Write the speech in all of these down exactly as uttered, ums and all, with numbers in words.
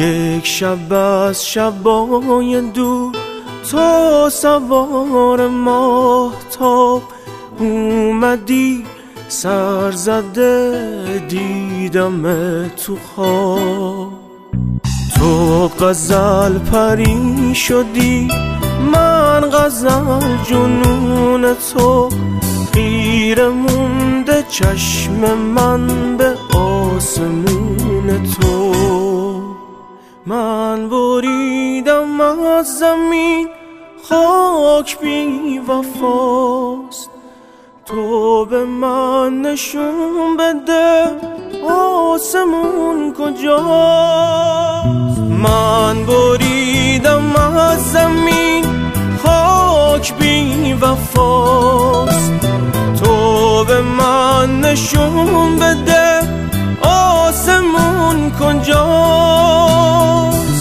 یک شب از شبای دور تو سوار ماهتاب اومدی، سر زده دیدم تو خواب. تو غزل پری شدی، من غزل جنون تو، خیره مونده چشم من به آسمون تو. من بریدم از زمین، خاک بی وفاست، تو به من نشون بده آسمون کجاست. من بریدم از زمین، خاک بی وفاست، تو به من نشون بده آسمون کجاست.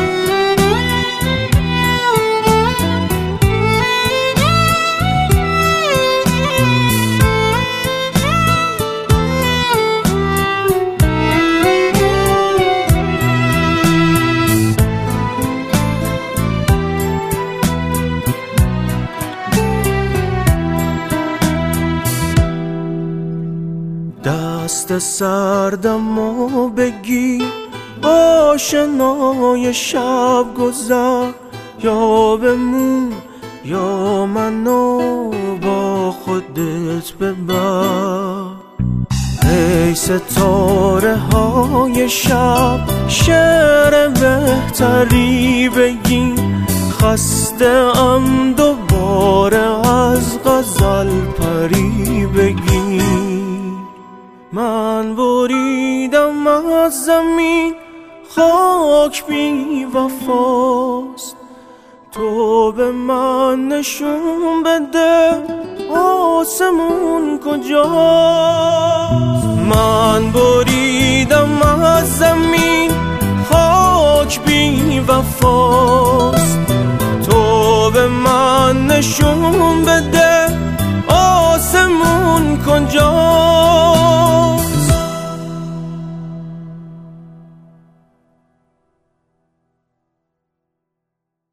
دست سردم و بگی آشنای شب گذر، یا بمون یا منو با خودت ببر. ای ستاره های شب شعر بهتری بگین، خسته ام دوباره از غزل پری بگین. من بریدم از زمین، خاک بی وفاست، تو به من نشون بده آسمون کجاست. من بریدم از زمین، خاک بی وفاست، تو به من نشون بده آسمون کجاست.